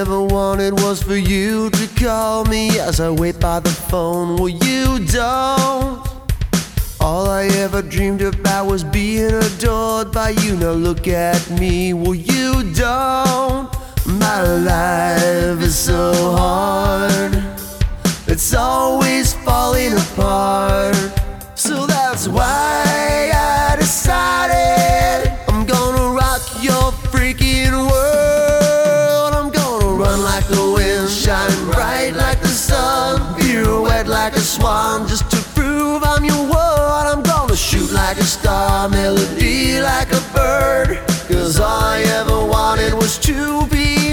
ever wanted was for you to call me as I wait by the phone. Well, you don't. All I ever dreamed about was being adored by you. Now look at me. Well, you don't. My life is so hard. It's always falling apart. So that's why I decided I'm gonna rock your freaking world. I'm gonna run like the wind, shine bright like the sun, pirouette like a swan, just to prove I'm your world. I'm gonna shoot like a star, melody like a bird, 'cause all I ever wanted was to be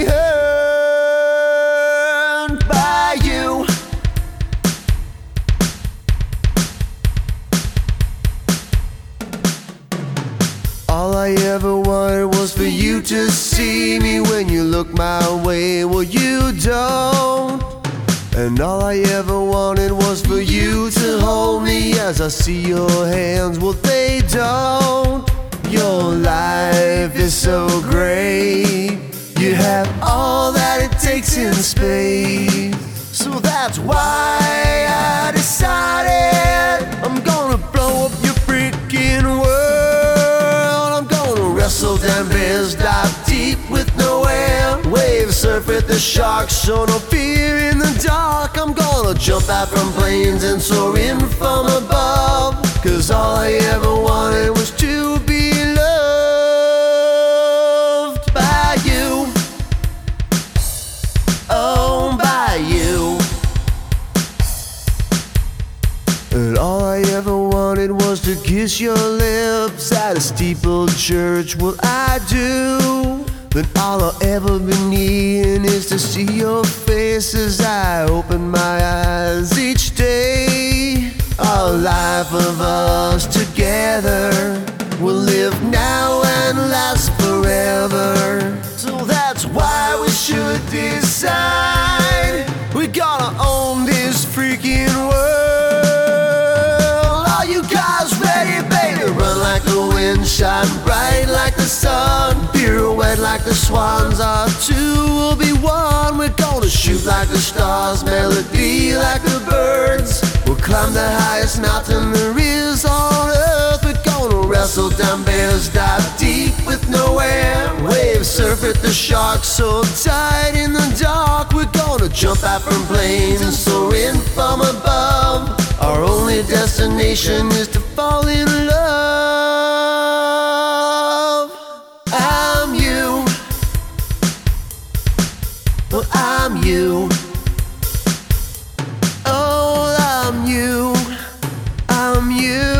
heard by you. All I ever wanted was for you to see me when you look my way. Well, you don't. And all I ever wanted was for you to hold me as I see your hands. Well, they don't. Your life is so great. You have all that it takes in space. So that's why I decided I'm gonna blow up your freaking world. I'm gonna wrestle down bears, dive deep with no air, wave surf at the sharks, show no fear in the dark. I'm gonna jump out from planes and soar in from above, 'cause all I ever wanted was to be loved by you. Oh, by you. And all I ever wanted was to kiss your lips at a steepled church. Well, I do. Then all I'll ever be needing is to see your face as I open my eyes each day. A life of us together will live now and last forever. So that's why we should decide we gotta own this freaking world. Are you guys ready, baby? Run like the wind, shine bright like the sun, pirouette like the swans. Our two will be one. We're gonna shoot like the stars, melody like the birds. We'll climb the highest mountain there is on earth. We're gonna wrestle down bears, dive deep with no air, wave surf at the sharks, so tight in the dark. We're gonna jump out from planes and soar in from above. Our only destination is to fall in love. I'm you. Well, I'm you. Oh, I'm you. I'm you.